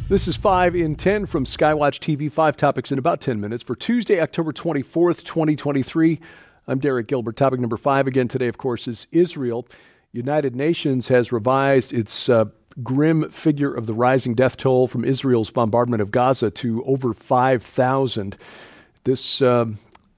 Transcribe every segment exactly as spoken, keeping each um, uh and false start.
This is five in ten from Skywatch T V, five topics in about ten minutes for Tuesday, October twenty-fourth, twenty twenty-three. I'm Derek Gilbert. Topic number five again today, of course, is Israel. United Nations has revised its uh, grim figure of the rising death toll from Israel's bombardment of Gaza to over five thousand. This um,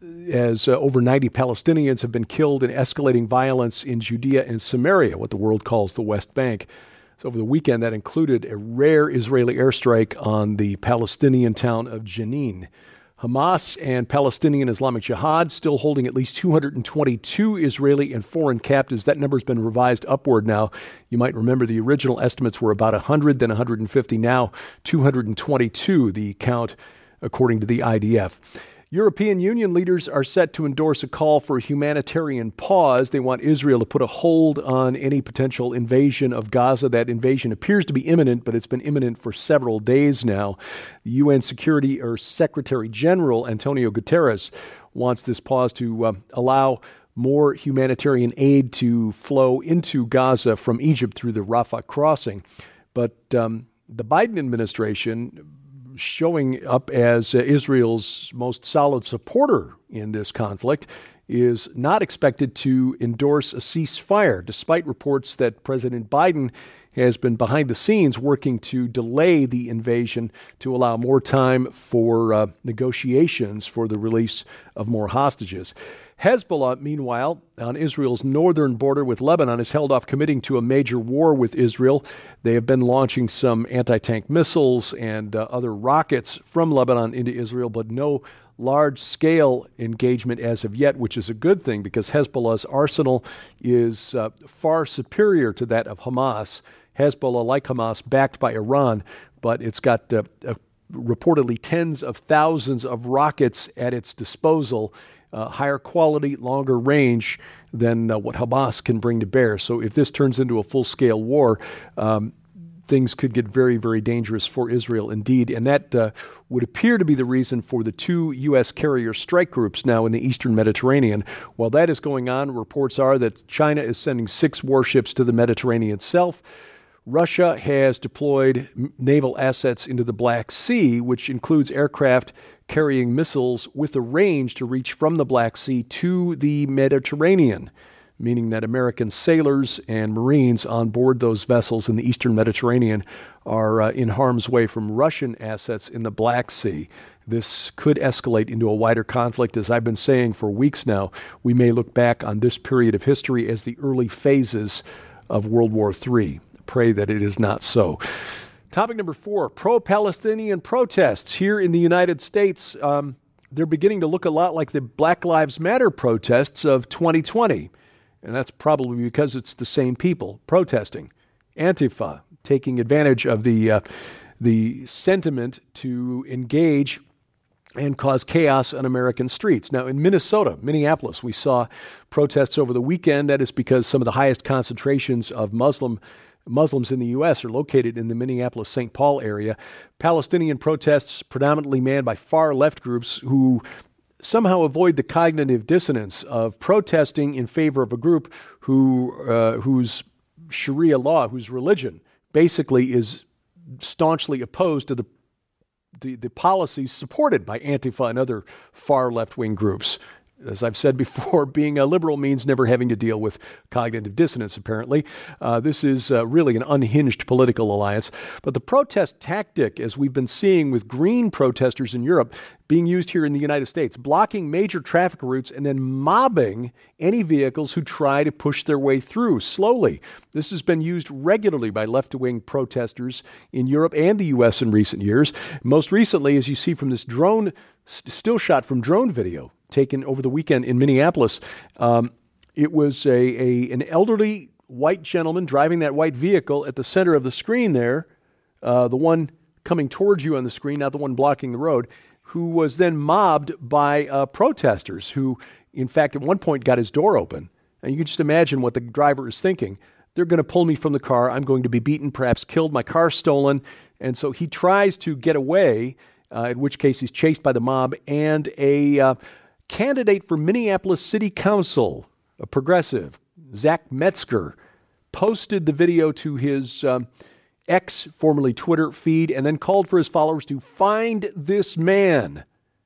as uh, over ninety Palestinians have been killed in escalating violence in Judea and Samaria, what the world calls the West Bank. So over the weekend, that included a rare Israeli airstrike on the Palestinian town of Jenin. Hamas and Palestinian Islamic Jihad still holding at least two hundred twenty-two Israeli and foreign captives. That number's been revised upward now. You might remember the original estimates were about one hundred, then one hundred fifty, now two hundred twenty-two, the count according to the I D F. European Union leaders are set to endorse a call for a humanitarian pause. They want Israel to put a hold on any potential invasion of Gaza. That invasion appears to be imminent, but it's been imminent for several days now. The U N Security or Secretary General Antonio Guterres wants this pause to uh, allow more humanitarian aid to flow into Gaza from Egypt through the Rafah crossing. But um, the Biden administration, showing up as uh, Israel's most solid supporter in this conflict, is not expected to endorse a ceasefire, despite reports that President Biden has been behind the scenes working to delay the invasion to allow more time for uh, negotiations for the release of more hostages. Hezbollah, meanwhile, on Israel's northern border with Lebanon, is held off committing to a major war with Israel. They have been launching some anti-tank missiles and uh, other rockets from Lebanon into Israel, but no large-scale engagement as of yet, which is a good thing because Hezbollah's arsenal is uh, far superior to that of Hamas. Hezbollah, like Hamas, backed by Iran, but it's got uh, uh, reportedly tens of thousands of rockets at its disposal, Uh, higher quality, longer range than uh, what Hamas can bring to bear. So if this turns into a full-scale war, um, things could get very, very dangerous for Israel indeed. And that uh, would appear to be the reason for the two U S carrier strike groups now in the eastern Mediterranean. While that is going on, reports are that China is sending six warships to the Mediterranean itself. Russia has deployed naval assets into the Black Sea, which includes aircraft carrying missiles with a range to reach from the Black Sea to the Mediterranean, meaning that American sailors and Marines on board those vessels in the eastern Mediterranean are uh, in harm's way from Russian assets in the Black Sea. This could escalate into a wider conflict. As I've been saying for weeks now, we may look back on this period of history as the early phases of World War Three. Pray that it is not so. Topic number four, pro-Palestinian protests here in the United States. Um, they're beginning to look a lot like the Black Lives Matter protests of twenty twenty. And that's probably because it's the same people protesting. Antifa taking advantage of the, uh, the sentiment to engage and cause chaos on American streets. Now, in Minnesota, Minneapolis, we saw protests over the weekend. That is because some of the highest concentrations of Muslim Muslims in the U S are located in the Minneapolis-Saint Paul area. Palestinian protests predominantly manned by far-left groups who somehow avoid the cognitive dissonance of protesting in favor of a group who uh, whose Sharia law, whose religion, basically is staunchly opposed to the the, the policies supported by Antifa and other far left-wing groups. As I've said before, being a liberal means never having to deal with cognitive dissonance, apparently. Uh, this is uh, really an unhinged political alliance. But the protest tactic, as we've been seeing with green protesters in Europe, being used here in the United States, blocking major traffic routes and then mobbing any vehicles who try to push their way through slowly. This has been used regularly by left-wing protesters in Europe and the U S in recent years. Most recently, as you see from this drone, st- still shot from drone video, taken over the weekend in Minneapolis. Um, it was a, a an elderly white gentleman driving that white vehicle at the center of the screen there, uh, the one coming towards you on the screen, not the one blocking the road, who was then mobbed by uh, protesters who, in fact, at one point got his door open. And you can just imagine what the driver is thinking. They're going to pull me from the car. I'm going to be beaten, perhaps killed, my car stolen. And so he tries to get away, uh, in which case he's chased by the mob, and a uh, candidate for Minneapolis City Council, a progressive, Zach Metzger, posted the video to his um, X, formerly Twitter, feed, and then called for his followers to find this man.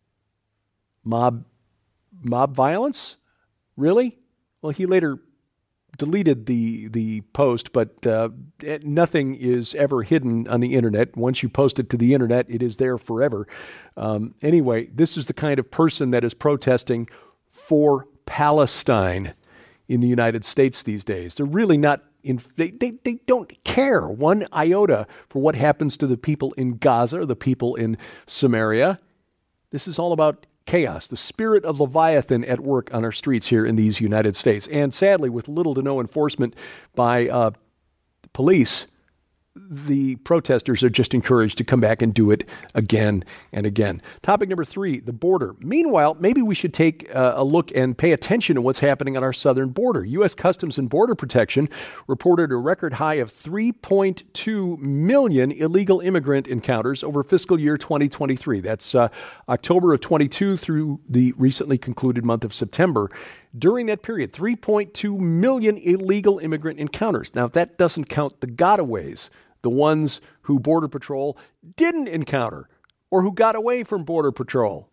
Mob, mob violence? Really? Well, he later deleted the the post, but uh, nothing is ever hidden on the internet. Once you post it to the internet, it is there forever. Um, anyway, this is the kind of person that is protesting for Palestine in the United States these days. They're really not, in, they, they, they don't care one iota for what happens to the people in Gaza or the people in Samaria. This is all about chaos, the spirit of Leviathan at work on our streets here in these United States. And sadly, with little to no enforcement by uh, police, the protesters are just encouraged to come back and do it again and again. Topic number three, the border. Meanwhile, maybe we should take uh, a look and pay attention to what's happening on our southern border. U S Customs and Border Protection reported a record high of three point two million illegal immigrant encounters over fiscal year twenty twenty-three. That's uh, October of twenty-two through the recently concluded month of September. During that period, three point two million illegal immigrant encounters. Now, that doesn't count the gotaways, the ones who Border Patrol didn't encounter or who got away from Border Patrol.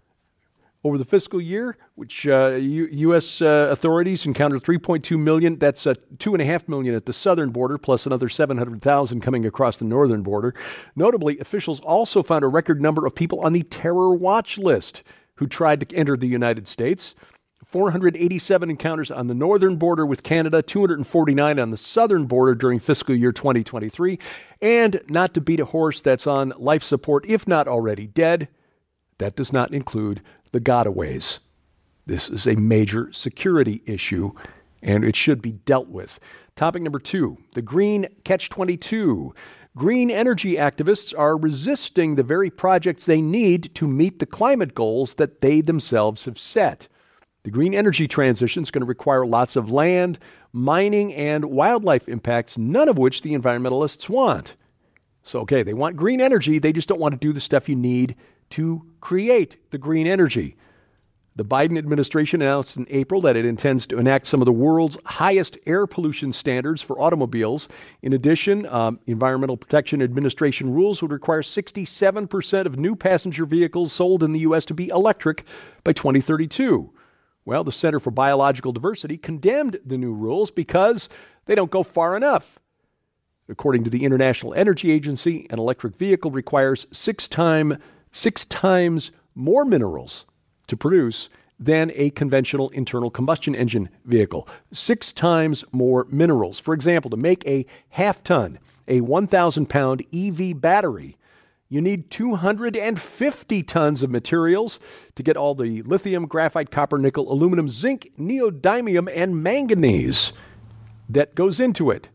Over the fiscal year, which uh, U- U.S. Uh, authorities encountered three point two million, that's uh, two point five million at the southern border, plus another seven hundred thousand coming across the northern border. Notably, officials also found a record number of people on the terror watch list who tried to enter the United States. four hundred eighty-seven encounters on the northern border with Canada, two hundred forty-nine on the southern border during fiscal year twenty twenty-three. And not to beat a horse that's on life support, if not already dead, that does not include the gotaways. This is a major security issue, and it should be dealt with. Topic number two, the green catch twenty-two. Green energy activists are resisting the very projects they need to meet the climate goals that they themselves have set. The green energy transition is going to require lots of land, mining, and wildlife impacts, none of which the environmentalists want. So, okay, they want green energy, they just don't want to do the stuff you need to create the green energy. The Biden administration announced in April that it intends to enact some of the world's highest air pollution standards for automobiles. In addition, um, Environmental Protection Administration rules would require sixty-seven percent of new passenger vehicles sold in the U S to be electric by twenty thirty-two. Well, the Center for Biological Diversity condemned the new rules because they don't go far enough. According to the International Energy Agency, an electric vehicle requires six, time, six times more minerals to produce than a conventional internal combustion engine vehicle. Six times more minerals. For example, to make a half-ton, a one thousand pound E V battery, you need two hundred fifty tons of materials to get all the lithium, graphite, copper, nickel, aluminum, zinc, neodymium, and manganese that goes into it.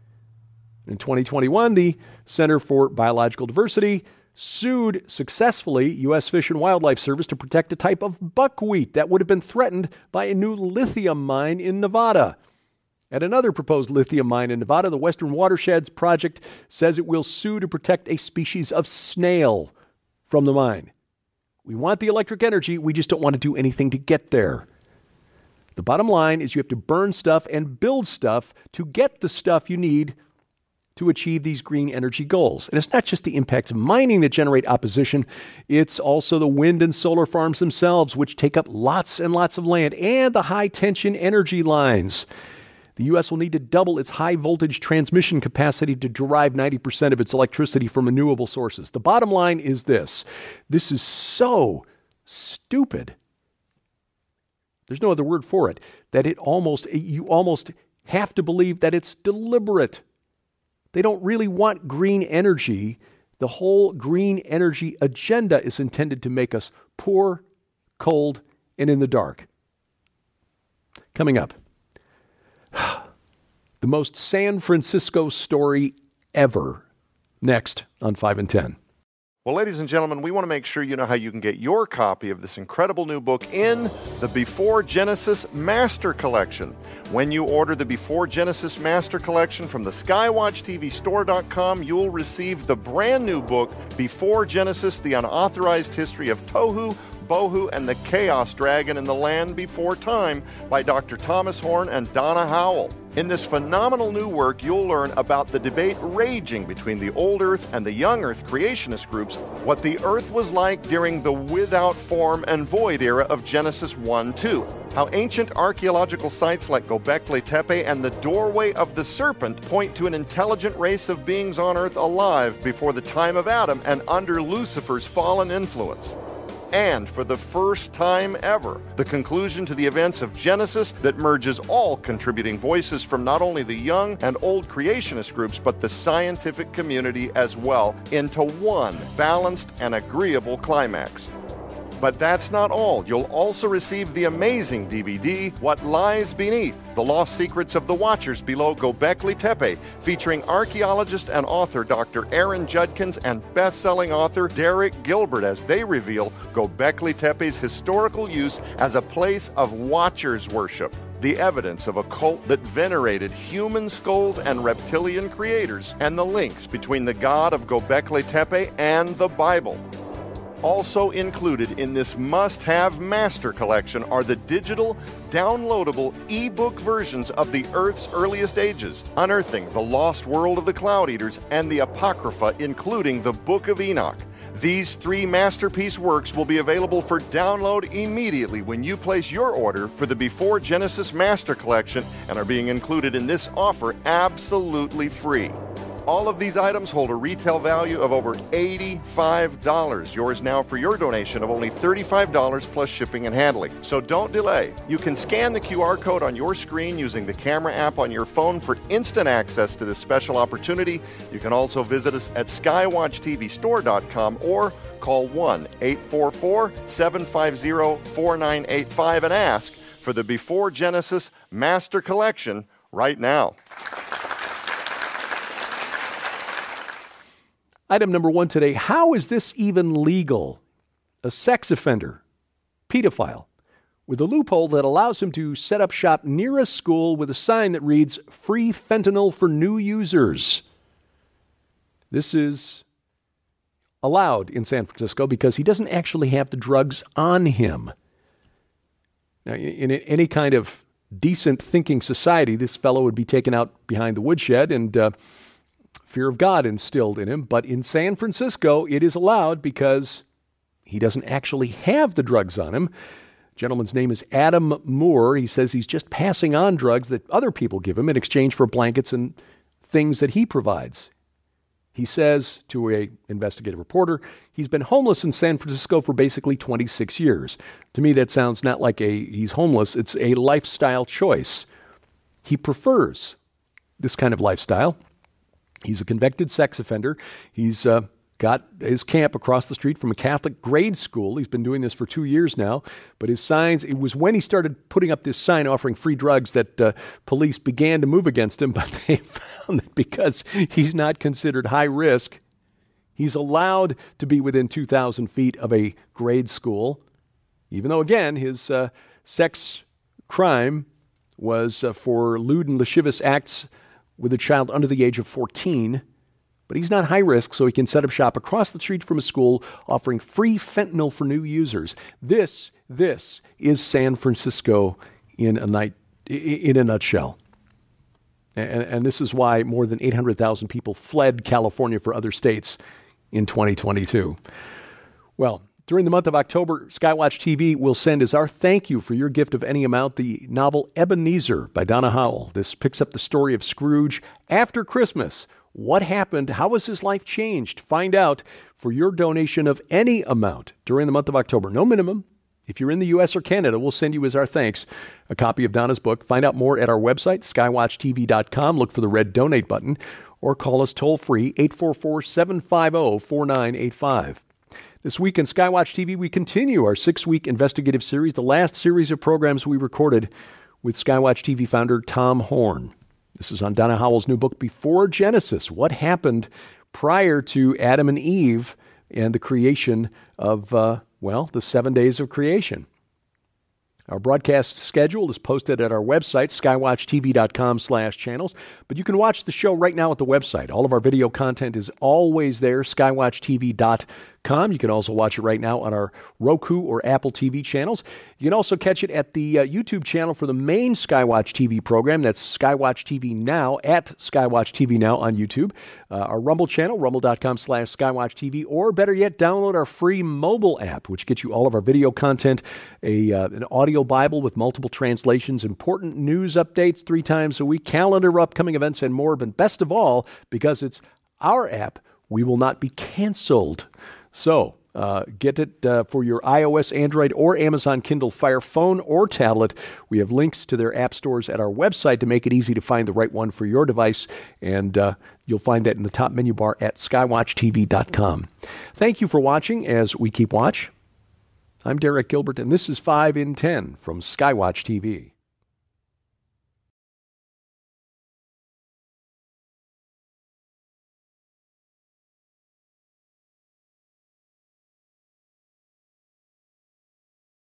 In twenty twenty-one, the Center for Biological Diversity sued successfully U S Fish and Wildlife Service to protect a type of buckwheat that would have been threatened by a new lithium mine in Nevada. At another proposed lithium mine in Nevada, the Western Watersheds Project says it will sue to protect a species of snail from the mine. We want the electric energy, we just don't want to do anything to get there. The bottom line is you have to burn stuff and build stuff to get the stuff you need to achieve these green energy goals. And it's not just the impacts of mining that generate opposition, it's also the wind and solar farms themselves, which take up lots and lots of land, and the high-tension energy lines. The U S will need to double its high-voltage transmission capacity to derive ninety percent of its electricity from renewable sources. The bottom line is this. This is so stupid. There's no other word for it. That it almost, you almost have to believe that it's deliberate. They don't really want green energy. The whole green energy agenda is intended to make us poor, cold, and in the dark. Coming up, the most San Francisco story ever. Next on five and ten. Well, ladies and gentlemen, we want to make sure you know how you can get your copy of this incredible new book in the Before Genesis Master Collection. When you order the Before Genesis Master Collection from the skywatch T V store dot com, you'll receive the brand new book, Before Genesis, The Unauthorized History of Tohu, Bohu, and the Chaos Dragon in the Land Before Time by Doctor Thomas Horn and Donna Howell. In this phenomenal new work, you'll learn about the debate raging between the old Earth and the young Earth creationist groups, what the Earth was like during the without form and void era of Genesis one two, how ancient archaeological sites like Göbekli Tepe and the doorway of the serpent point to an intelligent race of beings on Earth alive before the time of Adam and under Lucifer's fallen influence. And for the first time ever, the conclusion to the events of Genesis that merges all contributing voices from not only the young and old creationist groups, but the scientific community as well, into one balanced and agreeable climax. But that's not all. You'll also receive the amazing D V D, What Lies Beneath, The Lost Secrets of the Watchers Below Göbekli Tepe, featuring archaeologist and author Doctor Aaron Judkins and best-selling author Derek Gilbert as they reveal Göbekli Tepe's historical use as a place of watchers worship, the evidence of a cult that venerated human skulls and reptilian creators, and the links between the god of Göbekli Tepe and the Bible. Also included in this must-have master collection are the digital, downloadable e-book versions of the Earth's earliest ages, Unearthing the Lost World of the Cloud Eaters, and the Apocrypha, including the Book of Enoch. These three masterpiece works will be available for download immediately when you place your order for the Before Genesis Master Collection and are being included in this offer absolutely free. All of these items hold a retail value of over eighty-five dollars. Yours now for your donation of only thirty-five dollars plus shipping and handling. So don't delay. You can scan the Q R code on your screen using the camera app on your phone for instant access to this special opportunity. You can also visit us at skywatch t v store dot com or call one eight four four, seven five zero, four nine eight five and ask for the Before Genesis Master Collection right now. Item number one today, how is this even legal? A sex offender, pedophile, with a loophole that allows him to set up shop near a school with a sign that reads, free fentanyl for new users. This is allowed in San Francisco because he doesn't actually have the drugs on him. Now, in any kind of decent thinking society, this fellow would be taken out behind the woodshed and uh, fear of God instilled in him. But in San Francisco, it is allowed because he doesn't actually have the drugs on him. Gentleman's name is Adam Moore. He says he's just passing on drugs that other people give him in exchange for blankets and things that he provides. He says to a investigative reporter, he's been homeless in San Francisco for basically twenty-six years. To me, that sounds not like a he's homeless. It's a lifestyle choice. He prefers this kind of lifestyle. He's a convicted sex offender. He's uh, got his camp across the street from a Catholic grade school. He's been doing this for two years now. But his signs, it was when he started putting up this sign offering free drugs that uh, police began to move against him. But they found that because he's not considered high risk, he's allowed to be within two thousand feet of a grade school, even though, again, his uh, sex crime was uh, for lewd and lascivious acts with a child under the age of fourteen, but he's not high risk, so he can set up shop across the street from a school offering free fentanyl for new users. This, this is San Francisco in a night, in a nutshell. And, and this is why more than eight hundred thousand people fled California for other states in twenty twenty-two. Well, during the month of October, Skywatch T V will send as our thank you for your gift of any amount the novel Ebenezer by Donna Howell. This picks up the story of Scrooge after Christmas. What happened? How was his life changed? Find out for your donation of any amount during the month of October. No minimum. If you're in the U S or Canada, we'll send you as our thanks a copy of Donna's book. Find out more at our website, skywatch t v dot com. Look for the red donate button or call us toll-free, eight four four, seven five zero, four nine eight five. This week in Skywatch T V, we continue our six-week investigative series, the last series of programs we recorded with Skywatch T V founder Tom Horn. This is on Donna Howell's new book, Before Genesis, What Happened Prior to Adam and Eve and the creation of, uh, well, the seven days of creation. Our broadcast schedule is posted at our website, skywatch t v dot com slash channels. But you can watch the show right now at the website. All of our video content is always there, skywatch t v dot com. You can also watch it right now on our Roku or Apple T V channels. You can also catch it at the uh, YouTube channel for the main Skywatch T V program. That's Skywatch T V Now, at Skywatch T V Now on YouTube. Uh, our Rumble channel, rumble.com slash Skywatch TV, or better yet, download our free mobile app, which gets you all of our video content, a uh, an audio Bible with multiple translations, important news updates three times a week, calendar of upcoming events, and more. But best of all, because it's our app, we will not be canceled. So uh, get it uh, for your iOS, Android, or Amazon Kindle Fire phone or tablet. We have links to their app stores at our website to make it easy to find the right one for your device. And uh, you'll find that in the top menu bar at skywatch T V dot com. Thank you for watching as we keep watch. I'm Derek Gilbert, and this is five in ten from Skywatch T V.